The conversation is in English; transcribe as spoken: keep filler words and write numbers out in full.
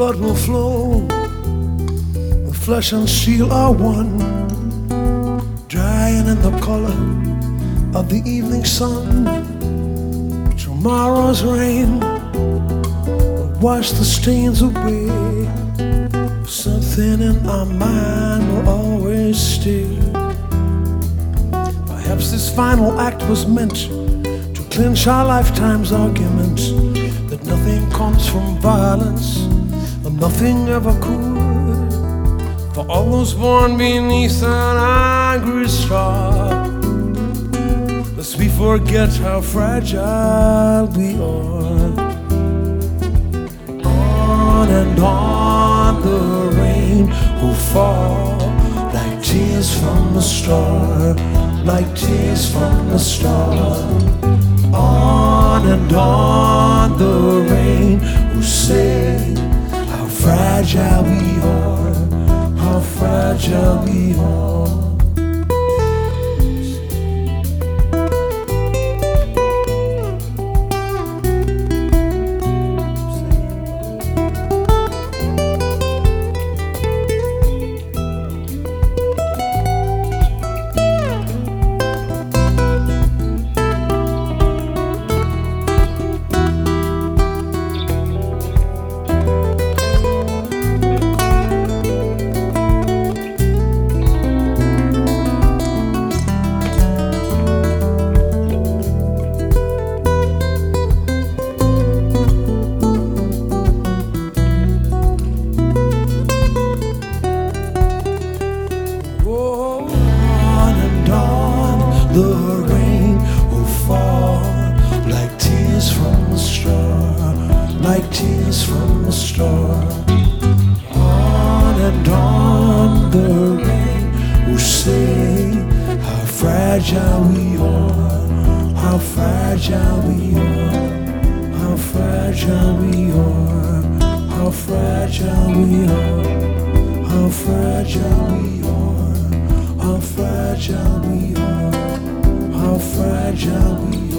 blood will flow, the flesh and steel are one, drying in the color of the evening sun. Tomorrow's rain will wash the stains away. Something in our mind will always stay. Perhaps this final act was meant to clinch our lifetime's argument that nothing comes from violence, and nothing ever could. For all those born beneath an angry star, lest we forget how fragile we are. On and on the rain will fall like tears from a star, like tears from a star. On and on the rain will say how fragile we are, how fragile we are. The rain will fall like tears from a star, like tears from a star. On and on the rain will say how fragile we are, how fragile we are, how fragile we are, how fragile we are, how fragile we are, how fragile we are. How fragile we are.